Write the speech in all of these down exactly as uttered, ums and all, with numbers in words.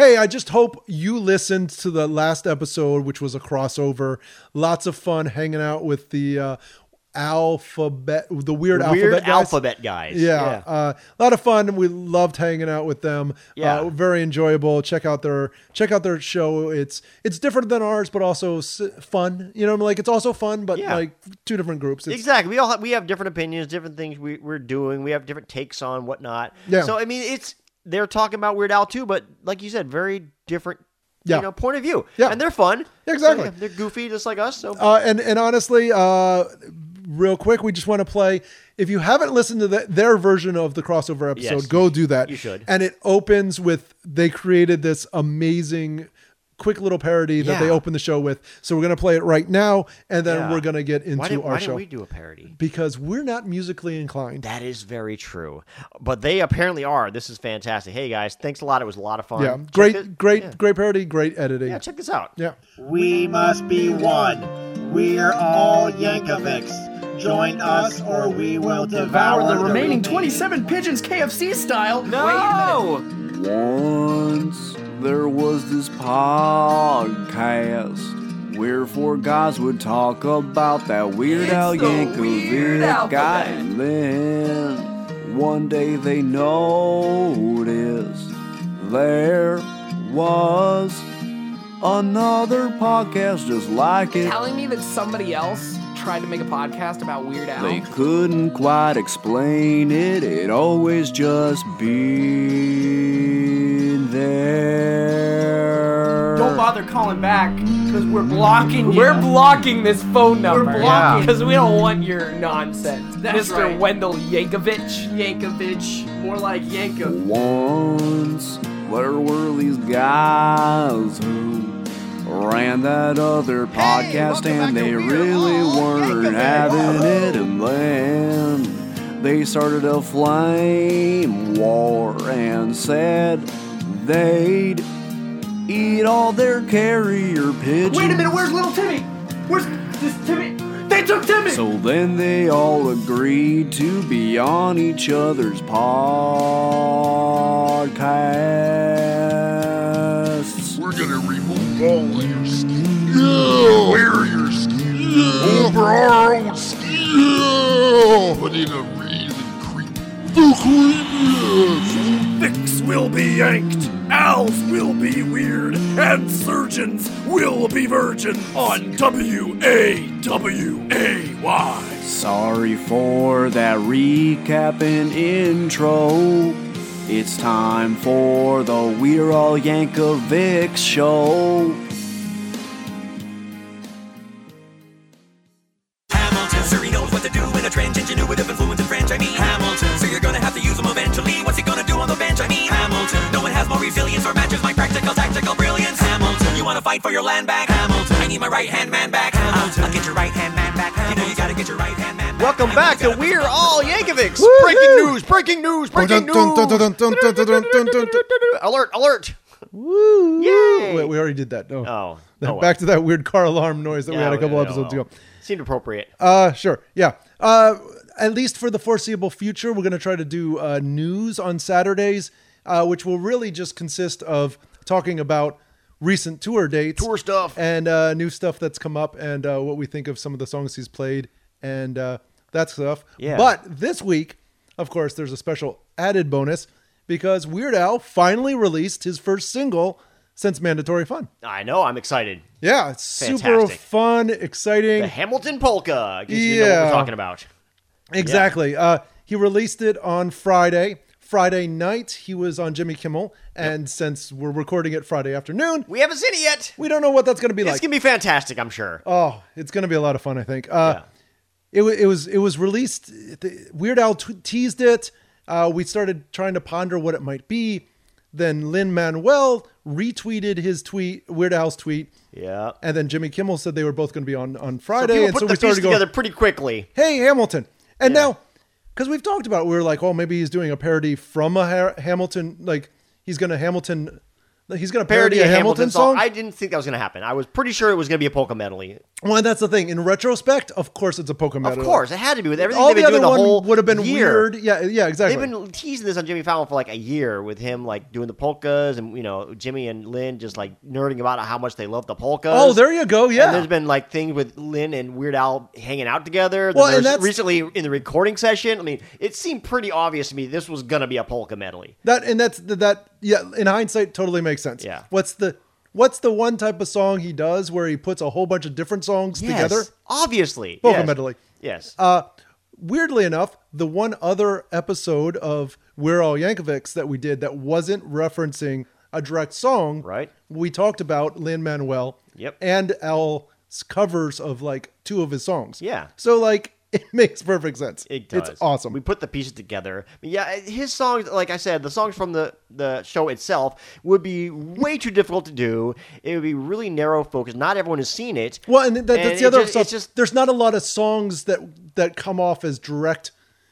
hey, I just hope you listened to the last episode, which was a crossover. Lots of fun hanging out with the uh, alphabet, the weird, the weird alphabet guys. alphabet guys. Yeah, yeah. Uh, a lot of fun. We loved hanging out with them. Yeah, uh, very enjoyable. Check out their check out their show. It's it's different than ours, but also fun. You know, like it's also fun, but yeah. like two different groups. It's, exactly. We all have, we have different opinions, different things we, we're doing. We have different takes on whatnot. Yeah. So I mean, it's they're talking about Weird Al too, but like you said, very different. Yeah. You know, point of view. Yeah. And they're fun. Exactly. So, yeah, they're goofy just like us. So uh, and and honestly, uh, real quick, we just want to play. If you haven't listened to the, their version of the crossover episode, yes, go do that. You should. And it opens with they created this amazing, quick little parody that yeah. they open the show with. So we're gonna play it right now, and then yeah. we're gonna get into why did, our why show. Why didn't we do a parody? Because we're not musically inclined. That is very true, but they apparently are. This is fantastic. Hey guys, thanks a lot. It was a lot of fun. Yeah, Check great, it. great, yeah. great parody, great editing. Yeah, check this out. Yeah. We must be one. We're all Yankovics. Join us or we will devour Devour the, the remaining remaining twenty-seven pigeons K F C style. No! Wait a minute. Once there was this podcast where four guys would talk about that Weird Al It's the Weird Yankovic guy. Alphabet. And then one day they noticed there was another podcast just like it. Telling me that somebody else tried to make a podcast about Weird Al. They couldn't quite explain it, it always just been there. Don't bother calling back, because we're blocking you. We're blocking this phone number. We're blocking. Because we don't want your nonsense. That's Mister right. Wendell Yankovic. Yankovic, more like Yanko. Once there were these guys who ran that other podcast and they really weren't having it, and then they started a flame war and said they'd eat all their carrier pigeons. Wait a minute, where's little Timmy? Where's this Timmy? They took Timmy! So then they all agreed to be on each other's podcasts. We're gonna remove all of your skin. Yeah, wear your skin over our own skin. But in a really creepy, the creepiest. Vicks will be yanked, Al's will be weird, and surgeons will be virgin on W A W A Y. Sorry for that recap and intro. It's time for the We're All Yankovics show. Hamilton, sir, he knows what to do in a trench. Ingenuitive, influence in French, I mean Hamilton. So you're gonna have to use him eventually. What's he gonna do on the bench? I mean Hamilton. No one has more resilience or matches my practical, tactical brilliance. Hamilton, you wanna fight for your land back? Hamilton, I need my right-hand man back. Hamilton, uh, I'll get your right-hand man back. Hamilton. You know you gotta get your right-hand man back. Welcome back to We're All Yankovics. Breaking news, breaking news, breaking news. Alert, alert. Woo! Yay. Wait, we already did that. No. Oh. Back oh well. to that weird car alarm noise that we Yeah, had a couple yeah, episodes well, ago. Seemed appropriate. Uh, sure. Yeah. Uh, at least for the foreseeable future, we're going to try to do uh, news on Saturdays, uh, which will really just consist of talking about recent tour dates, Tour stuff. and uh, new stuff that's come up, and uh, what we think of some of the songs he's played, and uh, that stuff. Yeah. But this week, of course, there's a special added bonus because Weird Al finally released his first single since Mandatory Fun. I know, I'm excited. Yeah, it's super Fantastic. fun, exciting. The Hamilton Polka. In case you know what Yeah. we're talking about. Exactly. Uh, he released it on Friday. Friday night, he was on Jimmy Kimmel. And yep. since we're recording it Friday afternoon, we haven't seen it yet. We don't know what that's going to be it's like. It's going to be fantastic, I'm sure. Oh, it's going to be a lot of fun, I think. Uh, yeah. It, w- it was it was released. The, Weird Al t- teased it. Uh, we started trying to ponder what it might be. Then Lin-Manuel retweeted his tweet, Weird Al's tweet. Yeah. And then Jimmy Kimmel said they were both going to be on, on Friday. So people and put so the we started piece going together pretty quickly. Hey, Hamilton. And yeah. now, because we've talked about it, we were like, oh, maybe he's doing a parody from a ha- Hamilton, like he's going to Hamilton He's going to parody, parody a Hamilton, Hamilton song? song? I didn't think that was going to happen. I was pretty sure it was going to be a polka medley. Well, that's the thing. In retrospect, of course it's a polka medley. Of course. It had to be with everything All they've the been other doing the one whole would have been year. weird. Yeah, yeah, exactly. They've been teasing this on Jimmy Fallon for like a year with him like doing the polkas and, you know, Jimmy and Lynn just like nerding about how much they love the polkas. Oh, there you go. Yeah. And there's been like things with Lynn and Weird Al hanging out together. Well, Then and that's recently in the recording session. I mean, it seemed pretty obvious to me this was going to be a polka medley. That and that's that. Yeah, in hindsight, totally makes sense. Yeah. What's the What's the one type of song he does where he puts a whole bunch of different songs yes, together? Obviously. Polka yes. medley. Yes. Uh, weirdly enough, the one other episode of We're All Yankovics that we did that wasn't referencing a direct song, right? We talked about Lin-Manuel yep. and Al's covers of like two of his songs. Yeah. So like, it makes perfect sense. It does. It's awesome. We put the pieces together. Yeah, his songs, like I said, the songs from the, the show itself would be way too difficult to do. It would be really narrow focused. Not everyone has seen it. Well, and that, that's and the other just, stuff. It's just, There's not a lot of songs that that come off as direct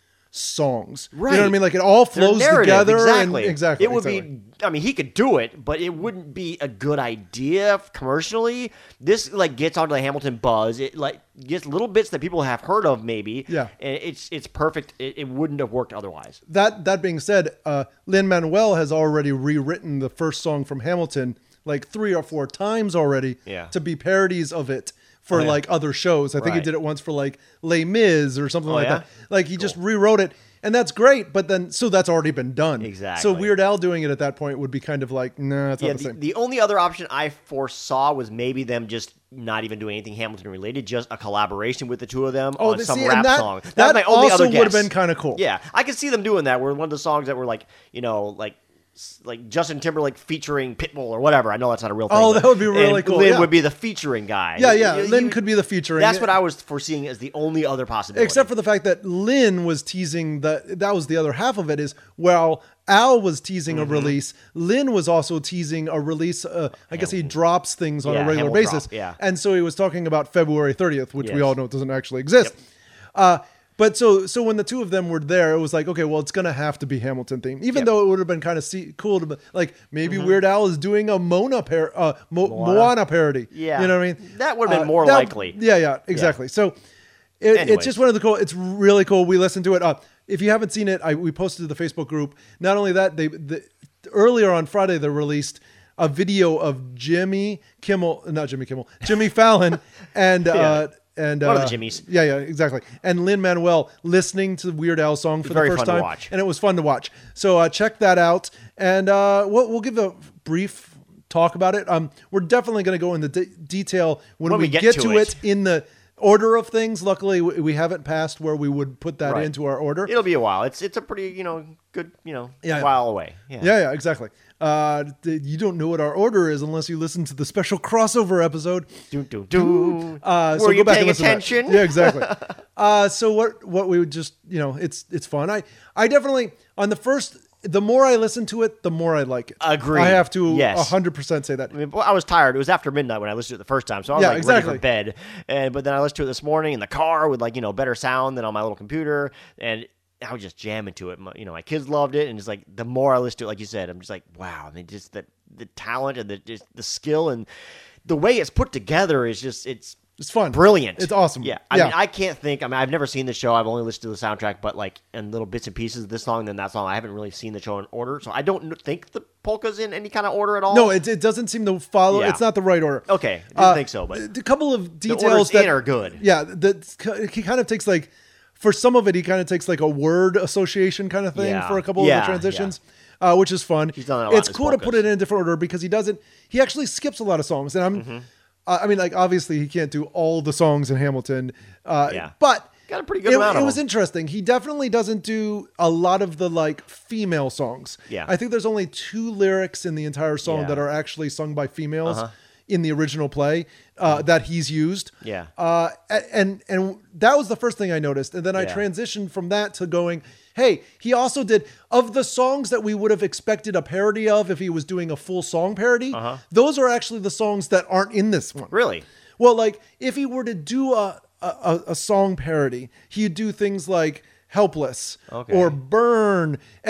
songs. Right. You know what I mean? Like it all flows together. Exactly. And, exactly. It would exactly. be, I mean, he could do it, but it wouldn't be a good idea commercially. This like gets onto the Hamilton buzz. It like gets little bits that people have heard of maybe. Yeah. And it's it's perfect. It, it wouldn't have worked otherwise. That that being said, uh, Lin-Manuel has already rewritten the first song from Hamilton like three or four times already yeah. to be parodies of it for oh, yeah. like other shows. I think right. he did it once for like Les Mis or something oh, like yeah? that. Like he cool. just rewrote it. And that's great, but then, so that's already been done. Exactly. So Weird Al doing it at that point would be kind of like, nah, it's yeah, not the, the same. The only other option I foresaw was maybe them just not even doing anything Hamilton related, just a collaboration with the two of them oh, on see, some rap that, song. That's that my only also other guess. would have been kind of cool. Yeah, I could see them doing that. Where one of the songs that were like, you know, like like Justin Timberlake featuring Pitbull or whatever. I know that's not a real thing. Oh, that would be really and cool. Lin yeah. would be the featuring guy. Yeah, yeah. He, Lin he, could be the featuring. That's what I was foreseeing as the only other possibility. Except for the fact that Lin was teasing that that was the other half of it is while Al was teasing mm-hmm. a release, Lin was also teasing a release. Uh, I guess he drops things on yeah, a regular Hamil basis. Drop, yeah. And so he was talking about February thirtieth, which yes. we all know doesn't actually exist. Yep. Uh, But so so when the two of them were there, it was like, okay, well, it's going to have to be Hamilton themed. Even yep. though it would have been kind of see, cool to be, like, maybe mm-hmm. Weird Al is doing a Mona par- uh, Mo- Moana. Moana parody. Yeah. You know what I mean? That would have been uh, more that, likely. Yeah, yeah, exactly. Yeah. So it, it's just one of the cool, it's really cool. We listened to it. Uh, if you haven't seen it, I, we posted to the Facebook group. Not only that, they the, earlier on Friday, they released a video of Jimmy Kimmel, not Jimmy Kimmel, Jimmy Fallon and... yeah. uh And, One uh, of the Jimmys. Yeah, yeah, exactly. And Lin-Manuel listening to the Weird Al song for the very first fun to time. watch. And it was fun to watch. So uh, check that out. And uh, we'll, we'll give a brief talk about it. Um, We're definitely going to go into de- detail when, when we, we get, get to, to it. it in the order of things. Luckily, we, we haven't passed where we would put that right. into our order. It'll be a while. It's it's a pretty, you know, good, you know, yeah, while away. Yeah, yeah, yeah exactly. Uh, you don't know what our order is unless you listen to the special crossover episode. Do, do, do. Uh, Were so you go back paying and listen attention? To that. Yeah, exactly. uh, so what what we would just, you know, it's it's fun. I, I definitely, on the first, the more I listen to it, the more I like it. Agree. I have to yes. one hundred percent say that. I mean, I was tired. It was after midnight when I listened to it the first time, so I was yeah, like exactly. ready for bed. And But then I listened to it this morning in the car with like, you know, better sound than on my little computer. And I was just jamming to it. My, you know, my kids loved it, and it's like the more I listen to it, like you said, I'm just like, wow. I mean, just the the talent and the just the skill and the way it's put together is just it's it's fun, brilliant. It's awesome. Yeah, I yeah. mean, I can't think. I mean, I've never seen the show. I've only listened to the soundtrack, but like in little bits and pieces, this song, then that song. I haven't really seen the show in order, so I don't think the polka's in any kind of order at all. No, it it doesn't seem to follow. Yeah. It's not the right order. Okay, didn't uh, think so, but a couple of details the orders that in are good. Yeah, that he kind of takes like. For some of it, he kind of takes like a word association kind of thing yeah. for a couple yeah, of the transitions, yeah. uh, which is fun. He's done a lot it's in cool to polkas. put it in a different order because he doesn't. He actually skips a lot of songs, and I'm. Mm-hmm. Uh, I mean, like obviously he can't do all the songs in Hamilton, uh, Yeah. but got a pretty good it, amount of it was them. interesting. He definitely doesn't do a lot of the like female songs. Yeah. I think there's only two lyrics in the entire song Yeah. that are actually sung by females. Uh-huh. In the original play uh, that he's used. Yeah. Uh, and and that was the first thing I noticed. And then I Yeah. transitioned from that to going, hey, he also did, of the songs that we would have expected a parody of if he was doing a full song parody, Uh-huh. those are actually the songs that aren't in this one. Really? Well, like, if he were to do a, a, a song parody, he'd do things like Helpless Okay. or Burn. And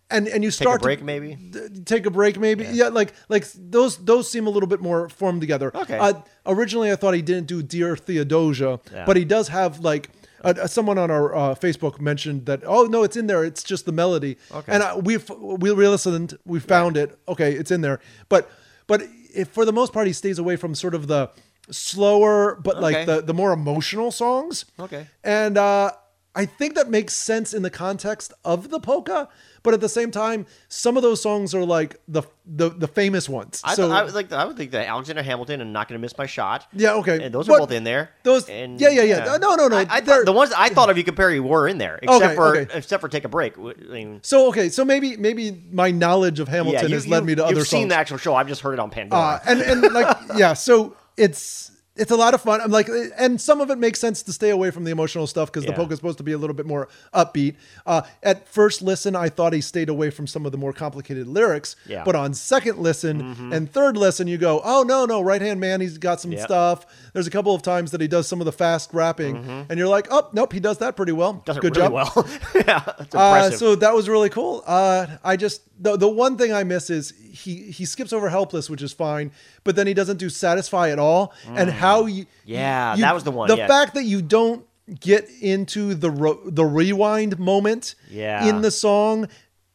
and and you Take start a break, to, maybe. d- take a break, maybe. Yeah. yeah, like like those those seem a little bit more formed together. Okay. Uh, originally, I thought he didn't do Dear Theodosia, Yeah. but he does have like. Uh, someone on our uh, Facebook mentioned that. Oh no, it's in there. It's just the melody. Okay. And I, we've we listened. We found it. Okay, it's in there. But but if for the most part, he stays away from sort of the slower, but Okay. like the the more emotional songs. Okay. And uh, I think that makes sense in the context of the polka. But at the same time, some of those songs are like the the, the famous ones. I, so th- I would like. I would think that Alexander Hamilton and Not Gonna Miss My Shot. yeah, okay. And those But are both in there. Those, And, yeah, yeah, yeah, No, no, no. I, I they're- thought, the ones I thought of you compare were in there, except Okay, for okay. except for Take a Break. I mean, So okay, so maybe maybe my knowledge of Hamilton yeah, you, has led you- me to you've other seen songs. the actual show. I've just heard it on Pandora. Uh, and and like yeah, so it's it's a lot of fun. I'm like, and some of it makes sense to stay away from the emotional stuff because the Yeah. polka is supposed to be a little bit more upbeat. Uh, at first listen, I thought he stayed away from some of the more complicated lyrics. Yeah. But on second listen and third listen, you go, oh no no, right hand man, he's got some Yeah. stuff. There's a couple of times that he does some of the fast rapping, and you're like, oh nope, he does that pretty well. Does it Good really job. well. Yeah, that's Uh, impressive. so that was really cool. Uh, I just the the one thing I miss is he he skips over Helpless, which is fine, but then he doesn't do Satisfy at all. And how you Yeah, you- that was the one, The yeah. fact that you don't get into the ro- the rewind moment Yeah. in the song,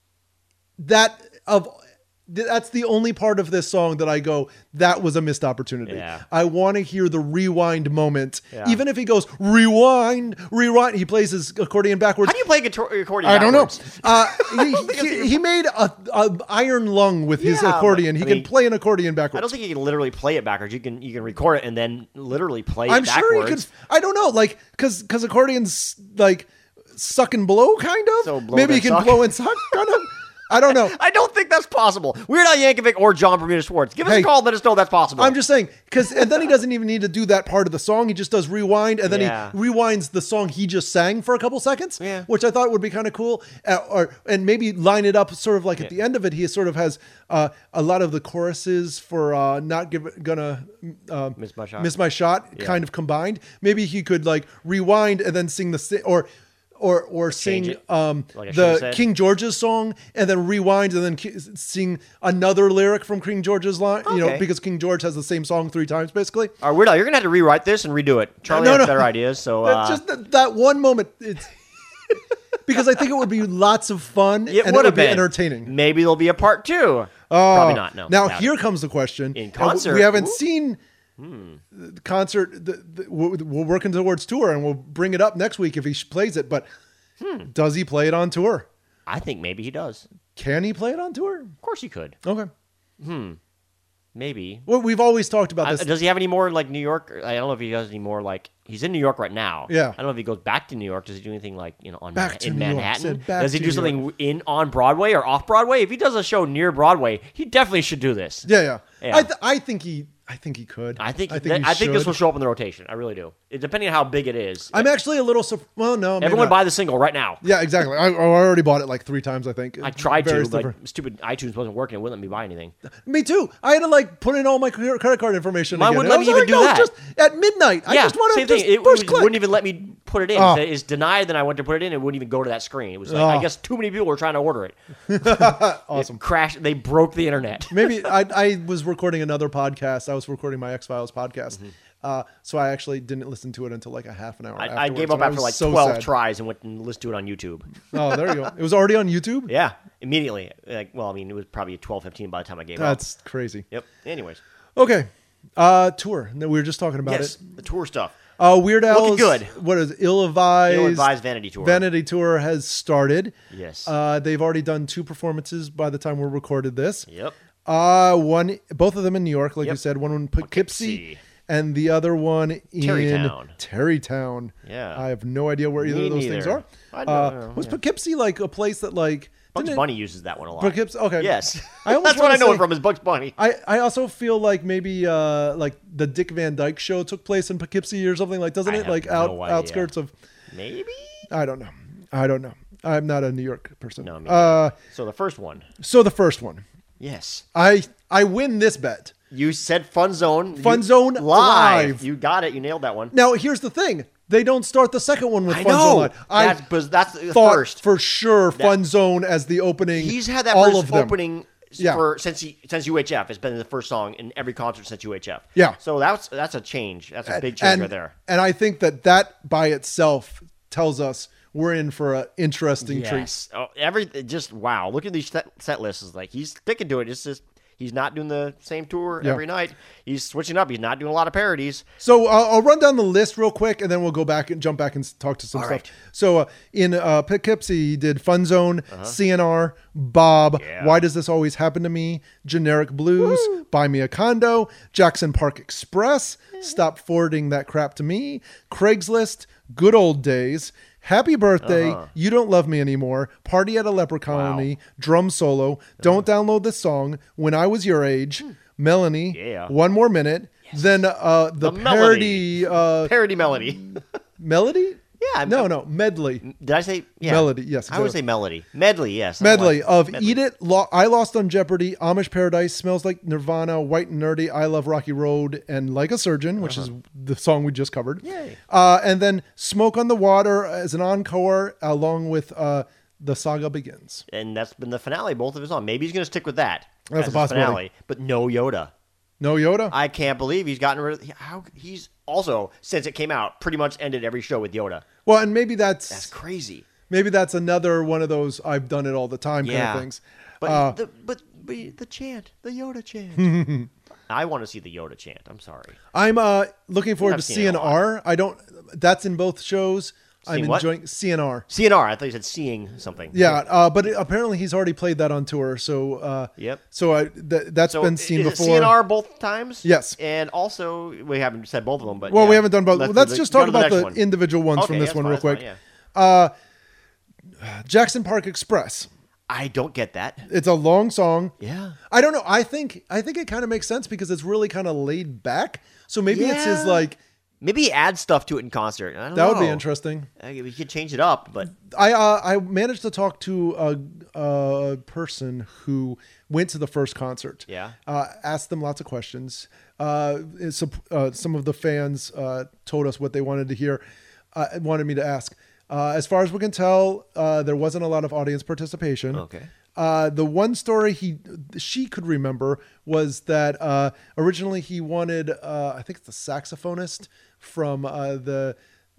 that of that's the only part of this song that I go, that was a missed opportunity. Yeah. I want to hear the rewind moment. Yeah. Even if he goes rewind, rewind, he plays his accordion backwards. How do you play guitar accordion? I don't know. backwards? Uh, he, he, he made a, a iron lung with his Yeah, accordion. but, He I can mean, play an accordion I backwards. don't think you can literally play it backwards. You can you can record it and then literally play I'm it sure he could. backwards. I don't know, like because because accordions like suck and blow, kind of. So blow Maybe then he can suck? blow and suck, kind of. I don't know. I don't think that's possible. Weird Al Yankovic or John Bermuda Schwartz. Give us Hey, a call. Let us know that's possible. I'm just saying because and then he doesn't even need to do that part of the song. He just does rewind and then Yeah. he rewinds the song he just sang for a couple seconds, Yeah. which I thought would be kind of cool. Uh, or and maybe line it up sort of like at Yeah. the end of it. He sort of has uh, a lot of the choruses for uh, not give, gonna uh, Miss My Shot. miss my shot Yeah. kind of combined. Maybe he could like rewind and then sing the si- or. Or or Change sing it, um, like I should've the said. King George's song and then rewind and then ki- sing another lyric from King George's line. You know, Okay. because King George has the same song three times basically. All right, Weird Al, you're gonna have to rewrite this and redo it. Charlie No, has no. better ideas, so uh, That's just that, that one moment. It's because I think it would be lots of fun it and would it would have be been entertaining. Maybe there'll be a part two. Oh, Probably not. No. Now doubt here it. comes the question. In And concert. we haven't Ooh. seen the concert. The, the, we're, we're working towards tour, and we'll bring it up next week if he sh- plays it. But Hmm. does he play it on tour? I think maybe he does. Can he play it on tour? Of course he could. Okay. Maybe. Well, we've always talked about Uh, this. does he have any more like New York? I don't know if he does any more like he's in New York right now. Yeah. I don't know if he goes back to New York. Does he do anything like you know on Back Ma- to in New York. Manhattan? Said back Does he to do New something in on Broadway or off Broadway? If he does a show near Broadway, he definitely should do this. yeah, yeah. Yeah. I, th- I think he. I think he could. I think I I think, think, he I think this should. will show up in the rotation. I really do. It, depending on how big it is. I'm actually a little. Sur- well, no. maybe Everyone not. buy the single right now. Yeah, exactly. I, I already bought it like three times. I think I tried to, Various but different- stupid iTunes wasn't working. It wouldn't let me buy anything. Me too. I had to like put in all my credit card information. Mine again. wouldn't And let I me was even like, do no, that. Just at midnight. I yeah, just want to same just thing. It push was- click. wouldn't even let me put it in. Oh. It said, it's denied. Then I went to put it in. It wouldn't even go to that screen. It was like Oh. I guess too many people were trying to order it. Awesome. It crashed. They broke the internet. Maybe I, I was recording another podcast. I was recording my X Files podcast, uh, so I actually didn't listen to it until like a half an hour. I, I afterwards, gave up and I after was like so twelve sad. tries and went and listened to it on YouTube. Oh, there you go. It was already on YouTube. Yeah, immediately. Like, well, I mean, it was probably twelve, fifteen by the time I gave up. That's crazy. Yep. Anyways, Okay, uh, tour. No, we were just talking about yes, it. the tour stuff. Uh, Weird Al's good. What is it? Ill-Advised? Ill-Advised Vanity Tour. Vanity Tour has started. Yes. Uh, they've already done two performances by the time we recorded this. Yep. Uh, one, both of them in New York, like Yep. you said. One in Poughkeepsie, Poughkeepsie. and the other one in Terrytown. Terrytown. Yeah. I have no idea where either Me of those things neither. are. I don't uh, know, Was yeah. Poughkeepsie like a place that like Bugs didn't it- Bunny uses that one a lot. Poughkeepsie? Okay. Yes. I almost That's what I wanna know say- it from is Bugs Bunny. I, I also feel like maybe uh like the Dick Van Dyke show took place in Poughkeepsie or something like doesn't I it have like out no idea. outskirts of Maybe. I don't know I don't know I'm not a New York person. No, me uh So the first one. so the first one Yes. I I win this bet. You said Fun Zone. Fun You- Zone live. live. You got it. You nailed that one. Now here's the thing, they don't start the second one with I Fun know. Zone Live. I That's, but that's the thought first. for sure Fun Zone as the opening. He's had that all first of them. opening Yeah. for since he since U H F. It's been the first song in every concert since U H F. Yeah. So that's that's a change. That's a big change and, right there. And I think that that by itself tells us we're in for an interesting treat. Yes. Oh, every just wow. Look at these set, set lists. Is like he's sticking to it. It's just he's not doing the same tour Yeah. every night. He's switching up. He's not doing a lot of parodies. So uh, I'll run down the list real quick, and then we'll go back and jump back and s- talk to some All stuff. right. So uh, in uh, Poughkeepsie, he did Fun Zone, C N R, Bob, Uh-huh. Yeah. Why Does This Always Happen to Me, Generic Blues, Buy Me a Condo, Jackson Park Express, Stop Forwarding That Crap to Me, Craigslist, Good Old Days, Happy Birthday, Uh-huh. You Don't Love Me Anymore, Party at a Leper Colony, Drum Solo, Don't Download This Song, When I Was Your Age, Melanie, Yeah. One More Minute, then uh, the, The parody uh, Parody melody. melody. Yeah, I'm- no, I'm- no melody. Did I say yeah. Melody, yes, I would exactly. say melody. Medley, yes. I Medley like- of medley. Eat It, Lo- I Lost on Jeopardy, Amish Paradise, Smells Like Nirvana, White and Nerdy, I Love Rocky Road, and Like a Surgeon, which is the song we just covered. Uh-huh. Yay. Uh, and then Smoke on the Water as an encore, along with uh, The Saga Begins. And that's been the finale, both of his songs. Maybe he's going to stick with that. That's as a his possibility. Finale, but no Yoda. No Yoda? I can't believe he's gotten rid of how he's also since it came out pretty much ended every show with Yoda. Well, and maybe that's, That's crazy. maybe that's another one of those I've done it all the time kind Yeah. of things. But Uh, the but, but the chant, the Yoda chant. I want to see the Yoda chant. I'm sorry. I'm uh, looking forward I've to seen it a lot. C N R. I don't. That's in both shows. I'm Seeing what? enjoying C N R. C N R. I thought you said seeing something. Yeah, uh, but it, apparently he's already played that on tour. So uh, Yep. So I th- that's So been is seen it before. C N R both times? Yes. And also we haven't said both of them, but Well, yeah. we haven't done both. Let's, Let's do just go talk to about next the one. individual ones Okay, from this that's one fine, real that's fine, quick. yeah. Uh, Jackson Park Express. I don't get that. It's a long song. Yeah. I don't know. I think I think it kind of makes sense because it's really kind of laid back. So maybe it's his Yeah. like Maybe add stuff to it in concert. I don't that know. would be interesting. Uh, We could change it up, but I uh, I managed to talk to a, a person who went to the first concert. Yeah. Uh, asked them lots of questions. Uh, it's, uh, some of the fans uh, told us what they wanted to hear. Uh, wanted me to ask. Uh, as far as we can tell, uh, there wasn't a lot of audience participation. Okay. Uh, the one story he she could remember was that uh, originally he wanted uh, I think it's the saxophonist from uh, the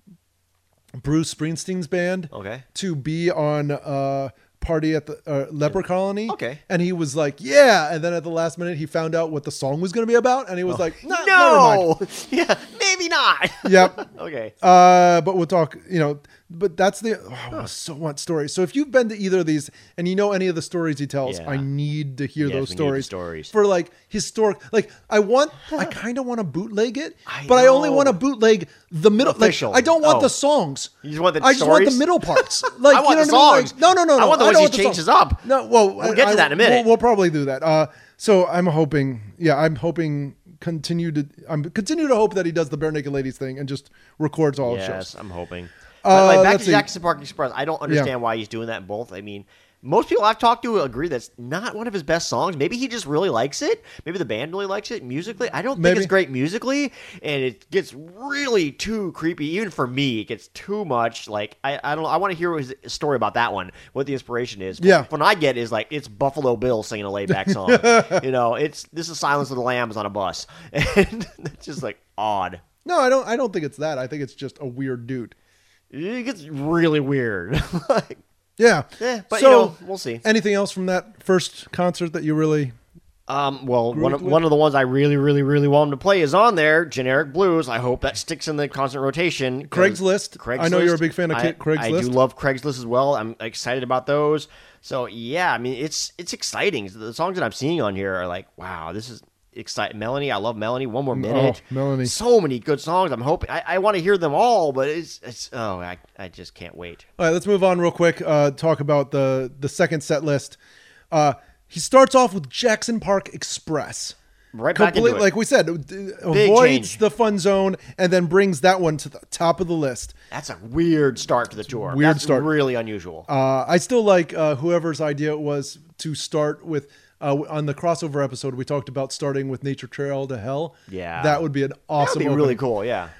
Bruce Springsteen's band Okay. to be on uh, Party at the uh, Leper Colony. Okay. And he was like, yeah. And then at the last minute, he found out what the song was going to be about. And he was like, nah, never no. mind. Yeah, maybe not. Yep. Okay. Uh, but we'll talk, you know, but that's the, oh, I so want stories. So if you've been to either of these and you know any of the stories he tells, Yeah. I need to hear Yes, those we need the stories. stories. For like historic, like I want, I kind of want to bootleg it, I but I only know. want to bootleg the middle. Official. Like I don't want Oh. the songs. You just want the I just want the stories? middle parts. Like I want you know the what I mean? songs. Like, no, no, no, no. I want the I ones don't he want the changes songs. up. No, well, We'll get to I- that in a minute. We'll, we'll probably do that. Uh, so I'm hoping, yeah, I'm hoping continue to, I'm continue to hope that he does the Bare Naked Ladies thing and just records all his Yes, shows. I'm hoping. Uh, But like, back let's to see. Jackson Park Express, I don't understand why he's doing that in both. I mean, most people I've talked to agree that's not one of his best songs. Maybe he just really likes it. Maybe the band really likes it musically. I don't think Maybe. it's great musically, and it gets really too creepy. Even for me, it gets too much. Like I, I don't. I want to hear his story about that one. What the inspiration is. Yeah. What I get is like it's Buffalo Bill singing a laid back song. You know, it's this is Silence of the Lambs on a bus, and it's just like odd. No, I don't, I don't think it's that. I think it's just a weird dude. It gets really weird. Like, Yeah. Yeah, but, so, you know, we'll see. Anything else from that first concert that you really, Um, well, one of, with? one of the ones I really, really, really want him to play is on there, Generic Blues. I hope that sticks in the constant rotation. 'cause Craigslist. I know you're a big fan of I, Craigslist. I do love Craigslist as well. I'm excited about those. So yeah, I mean, it's it's exciting. The songs that I'm seeing on here are like, wow, this is exciting. Melanie, I love Melanie. One More Minute. Oh, Melanie. So many good songs. I'm hoping I, I want to hear them all, but it's it's oh, I I just can't wait. all right, let's move on real quick. Uh, talk about the, the second set list. Uh, he starts off with Jackson Park Express. Right back into it. Like we said, d- avoids change. the fun zone and then brings that one to the top of the list. That's a weird start to the tour. weird That's start. Really unusual. Uh, I still like uh, whoever's idea it was to start with. Uh, on the crossover episode, we talked about starting with Nature Trail to Hell. Yeah. that would be an awesome. That'd be opening. really cool. Yeah.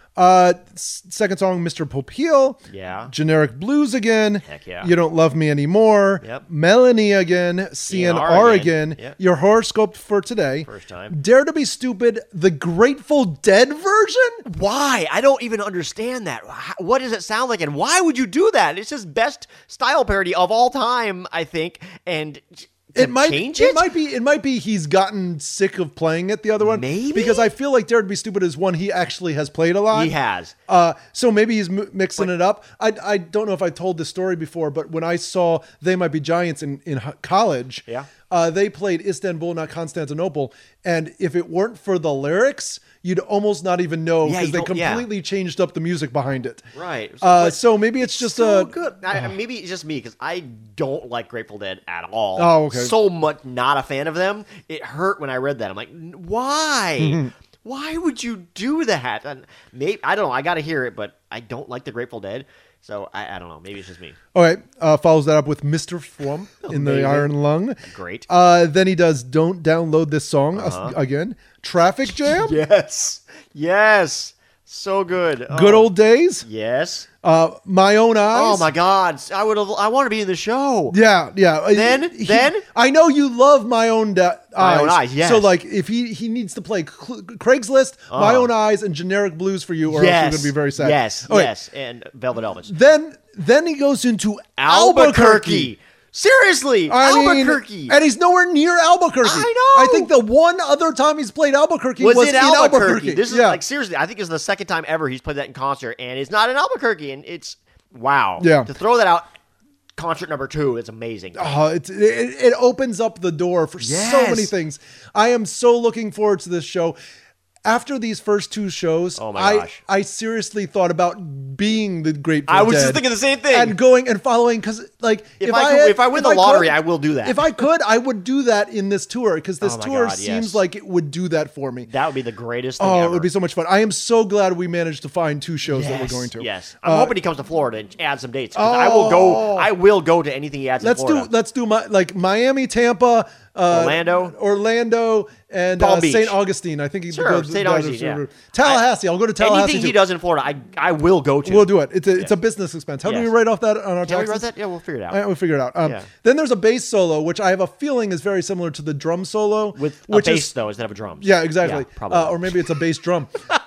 Uh, s- second song, Mister Popeil. Yeah. Generic Blues again. Heck yeah. You Don't Love Me Anymore. Yep. Melanie again. C N R again. Yep. Your horoscope for today. First time. Dare to Be Stupid, the Grateful Dead version? Why? I don't even understand that. How- What does it sound like, and why would you do that? It's his best style parody of all time, I think, and to It might change it? it. might be it might be he's gotten sick of playing it, the other one. Maybe? Because I feel like Dare to Be Stupid is one he actually has played a lot. He has. Uh, so maybe he's m- mixing it up. I, I don't know if I told this story before, but when I saw They Might Be Giants in, in h- college, Yeah. uh, they played Istanbul, not Constantinople. And if it weren't for the lyrics, you'd almost not even know Yeah, because you they don't- yeah. completely changed up the music behind it. Right. Uh, But so maybe it's just so a good. I, maybe it's just me because I don't like Grateful Dead at all. Oh, okay. So much not a fan of them. It hurt when I read that. I'm like, "N- why? Mm-hmm. Why would you do that? And maybe I don't know. I got to hear it, but I don't like the Grateful Dead. So I, I don't know. Maybe it's just me. All right. Uh, follows that up with Mister Flum in the Amazing. Iron Lung. Great. Uh, then he does Don't Download This Song uh, again. Traffic Jam. Yes. Yes. So good. Good Oh. Old Days. Yes. Uh, My Own Eyes. Oh my God! I would have. I want to be in the show. Yeah, yeah. Then- He- then? I know you love My Own da- My Eyes. Own Eyes, yes. So like, if he he needs to play Cl- Craigslist, My Oh. Own Eyes, and Generic Blues for you, or else Yes. you're gonna be very sad. Yes. Okay. Yes. And Velvet Elvis. Then then he goes into Albuquerque. Albuquerque. Seriously, I mean, Albuquerque. and he's nowhere near Albuquerque. I know. I think the one other time he's played Albuquerque was, was, in Albuquerque. Albuquerque. This is yeah. like seriously. I think it's the second time ever he's played that in concert, and it's not in Albuquerque. And it's wow. Yeah. To throw that out, concert number two is amazing. Oh, it's, it, it opens up the door for so Yes. many things. I am so looking forward to this show. After these first two shows, Oh my I, gosh. I seriously thought about being the Grateful I was Dead just thinking the same thing. and going and following because, like, If if, I I, could- had- if I win the could- lottery, I will do that. If I could, I would do that in this tour because this Oh my tour God, seems yes. like it would do that for me. That would be the greatest thing Oh, ever. it would be so much fun. I am so glad we managed to find two shows that we're Yes, going to. Yes, I'm Uh, hoping he comes to Florida and adds some dates. 'cause I will go. I will go to anything he adds. Let's in do Florida. let's do my like Miami, Tampa, uh, Orlando? Orlando, and Palm uh, Beach. Saint Augustine. I think he Sure, goes Saint down Augustine, to- yeah. Tallahassee. I'll go to Tallahassee. Anything he too. does in Florida, I I will go to. We'll do it. It's a it's a business expense. How do Yes. we write off that on our Can we taxes? write that? Yeah, we'll figure it out. Uh, we'll figure it out. Um, Yeah. Then there's a bass solo, which I have a feeling is very similar to the drum solo, With which a bass is though instead of a drums. yeah, exactly. Yeah, probably. uh, or maybe it's a bass drum.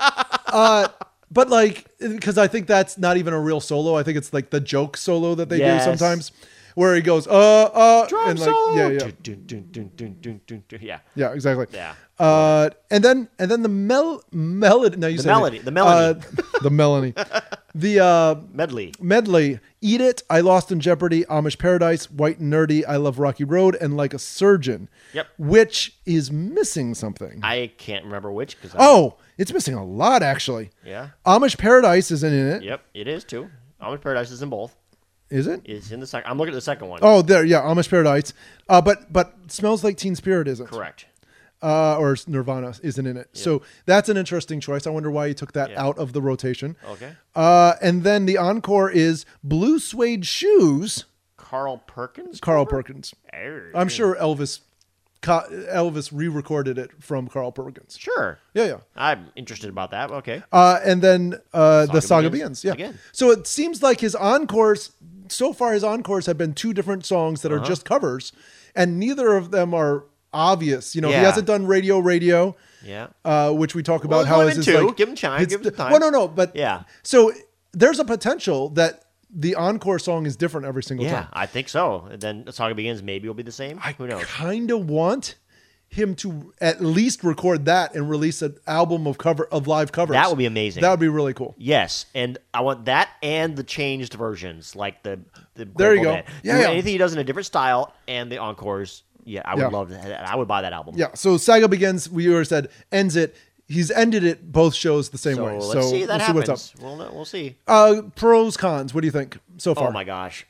uh, but like, because I think that's not even a real solo. I think it's like the joke solo that they Yes. do sometimes, where he goes, uh, uh, Drum and like, solo. yeah, yeah. Dun, dun, dun, dun, dun, dun, dun, dun. Yeah. Yeah, exactly. Yeah. Uh, and then and then the mel melody. No, you The said it. melody, the melody. Uh, the melody. The uh, Medley. medley. Eat It. I Lost in Jeopardy. Amish Paradise. White and Nerdy. I Love Rocky Road. And Like a Surgeon. Yep. Which is missing something. I can't remember which because. oh, it's missing a lot actually. Yeah. Amish Paradise isn't in it. Yep. It is too. Amish Paradise is in both. Is it? It's in the second. I'm looking at the second one. Oh, there. Yeah, Amish Paradise. Uh, but but Smells Like Teen Spirit isn't. Correct. Uh, or Nirvana isn't in it. So that's an interesting choice. I wonder why you took that Yeah. out of the rotation. Okay. Uh, and then the encore is Blue Suede Shoes, Carl Perkins. Carl cover? Perkins. Oh, I'm sure Elvis co- Elvis re-recorded it from Carl Perkins. Sure. Yeah, yeah. I'm interested about that. Okay. Uh, and then uh, the Saga saga begins begins. Yeah. again. So it seems like his encores, so far his encores have been two different songs that are Uh-huh. just covers, and neither of them are obvious. You know, he Yeah. hasn't done Radio Radio. Yeah. Uh, which we talk Well, about how one is and his two. like Give him time, his- give him time. Well, no, no, but Yeah. So there's a potential that the encore song is different every single Yeah, time. I think so. And then the saga begins. Maybe will be the same. Who knows? Kind of want him to at least record that and release an album of cover of live covers. That would be amazing. That would be really cool. Yes, and I want that and the changed versions, like the the. There you Grateful go. Dead. Yeah, Do yeah. anything he does in a different style and the encores. Yeah, I would Yeah. love that. I would buy that album. Yeah. So Saga Begins, we already said, ends it. He's ended it both shows the same So way. let's so see if that we'll happens. see what's up. We'll know- we'll see. Uh, pros, cons. What do you think so far? Oh my gosh,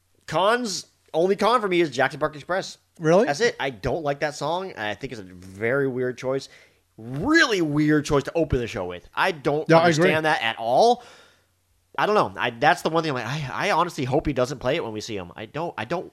cons. Only con for me is Jackson Park Express. Really? That's it. I don't like that song. I think it's a very weird choice. Really weird choice to open the show with. I don't Yeah, I agree. understand that at all. I don't know. I, that's the one thing I'm like. I, I honestly hope he doesn't play it when we see him. I don't. I don't.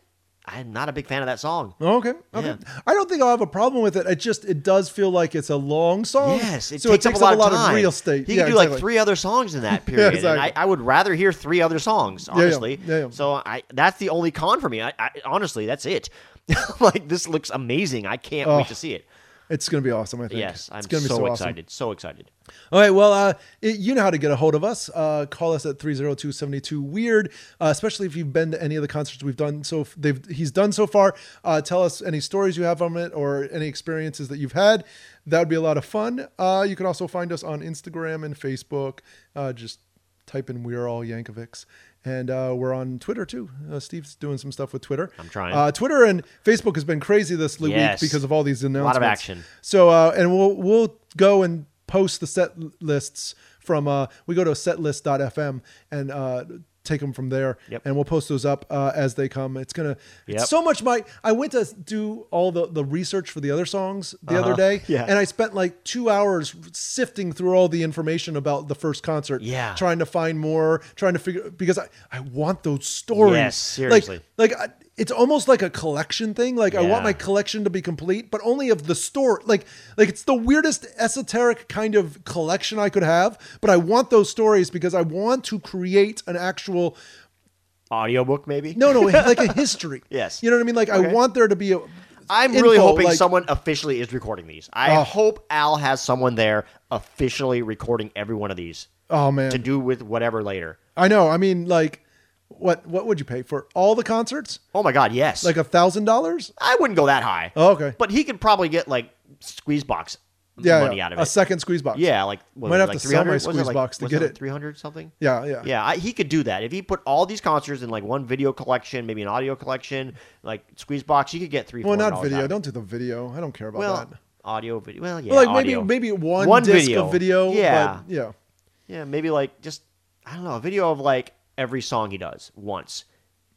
I'm not a big fan of that song. Okay. Okay. Yeah. I don't think I'll have a problem with it. It just it does feel like it's a long song. Yes, it so takes, it takes up a lot, up a lot of, time. of real estate. He yeah, could do exactly. like three other songs in that period. Yeah, exactly. And I, I would rather hear three other songs, honestly. Yeah, yeah, yeah. So I that's the only con for me. I, I honestly, that's it. Like, this looks amazing. I can't Oh. wait to see it. It's going to be awesome, I think. Yes, I'm it's gonna so, be so excited. Awesome. So excited. All right, well, uh, it, you know how to get a hold of us. Uh, call us at three oh two, seven two, weird, uh, especially if you've been to any of the concerts we've done. So they've he's done so far. Uh, tell us any stories you have from it or any experiences that you've had. That would be a lot of fun. Uh, you can also find us on Instagram and Facebook. Uh, just type in We're All Yankovics. And uh, we're on Twitter, too. Uh, Steve's doing some stuff with Twitter. I'm trying. Uh, Twitter and Facebook has been crazy this week Yes. because of all these announcements. A lot of action. So, uh, and we'll we'll go and post the set lists from, uh, we go to setlist dot f m and uh, take them from there. Yep. And we'll post those up uh, as they come. It's going to, Yep. it's so much my, I went to do all the, the research for the other songs the Uh-huh. other day. Yeah. And I spent like two hours sifting through all the information about the first concert. Yeah. Trying to find more, trying to figure, because I, I want those stories. Yes, seriously. Like, like I, it's almost like a collection thing. Like I Yeah. want my collection to be complete, but only of the story. Like, like it's the weirdest esoteric kind of collection I could have, but I want those stories because I want to create an actual Audiobook, maybe? no, no, like a history. Yes. You know what I mean? Like Okay. I want there to be a. I'm really info, hoping like- someone officially is recording these. I Oh. hope Al has someone there officially recording every one of these Oh man, to do with whatever later. I know. I mean, like, what what would you pay for all the concerts? Oh my God, yes. Like a thousand dollars? I wouldn't go that high. Oh, okay. But he could probably get like squeeze box Yeah, money yeah. out of a it. second squeeze box. Yeah, like what, Might have like to sell my three hundred? Was it squeeze like- box to was get like it. three hundred something? yeah, yeah. Yeah, I, he could do that. If he put all these concerts in like one video collection, maybe an audio collection, like squeeze box, he could get three. Well, four hundred not dollars video. out of it. Don't do the video. I don't care about Well, that. audio video. Well, yeah, Well, like audio. maybe maybe one, One disc video. of video. Yeah. But yeah. Yeah, maybe like just I don't know, a video of like every song he does once.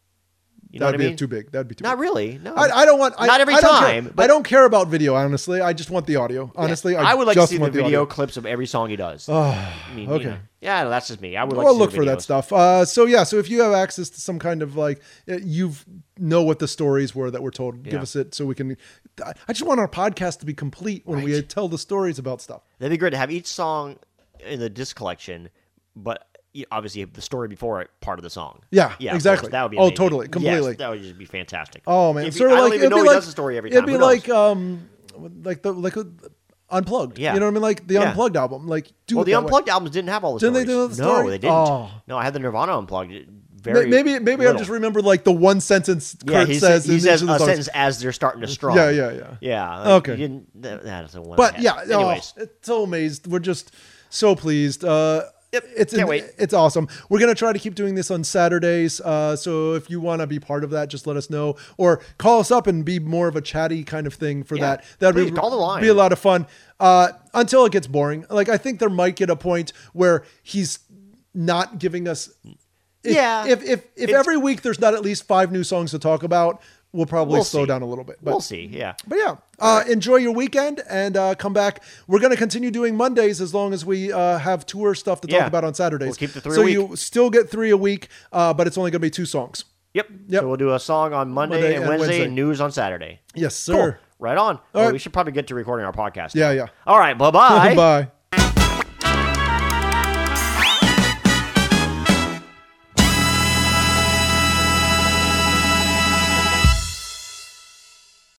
You know That'd what I be mean? too big. That'd be too Not big. really. No, I, I don't want. I, Not every I don't time, Care, but- I don't care about video. Honestly, I just want the audio. Honestly, I, I would like to just see the want video audio. clips of every song he does. Oh, I mean, okay. You know, yeah, no, that's just me. I would like Well, to see look the for that videos. stuff. Uh, so yeah, so if you have access to some kind of like, uh, you've know what the stories were that were told, give Yeah. us it so we can. I I just want our podcast to be complete when we Right. tell the stories about stuff. That'd be great to have each song in the disc collection, but you- obviously the story before it part of the song. Yeah, yeah, of exactly. course. That would be Oh, amazing. totally, completely. Yes, that would just be fantastic. Oh man, If he- sort of I like don't even it'd know be he like does the story every it'd time. be Who knows? like um, like the like a unplugged. Yeah. You know what I mean? Like the Yeah. unplugged album. Like do well, it the that way. unplugged albums didn't have all the Didn't they stories. do the No, story? they didn't. Oh. No, I had the Nirvana unplugged. It- Very Maybe maybe I little. just remember like the one sentence Yeah, Kurt he says. says, he in says each of the a songs. sentence as they're starting to strum. Yeah, yeah, yeah. Yeah. like, Okay. you didn't- that, that's the one. I But had. yeah, Anyways, oh, it's so amazed. We're just so pleased. Uh, Yep, it's can't an- wait. It's awesome. We're gonna try to keep doing this on Saturdays. Uh, so if you want to be part of that, just let us know or call us up and be more of a chatty kind of thing for Yeah, that. That'd please, be call the line. be a lot of fun. Uh, until it gets boring. Like I think there might get a point where he's not giving us. If, Yeah. If if if It's- every week there's not at least five new songs to talk about, we'll probably We'll slow see. down a little bit. But we'll see. Yeah. but yeah, uh, enjoy your weekend and uh, come back. We're going to continue doing Mondays as long as we uh, have tour stuff to talk Yeah. about on Saturdays. We'll keep the three so a week. you still get three a week, uh, but it's only going to be two songs. Yep. Yep. So we'll do a song on Monday, Monday and and Wednesday, Wednesday. and news on Saturday. Yes, Cool. sir. Right on. Well, right. we should probably get to recording our podcast. Yeah, now. yeah. All right. Bye-bye. Bye.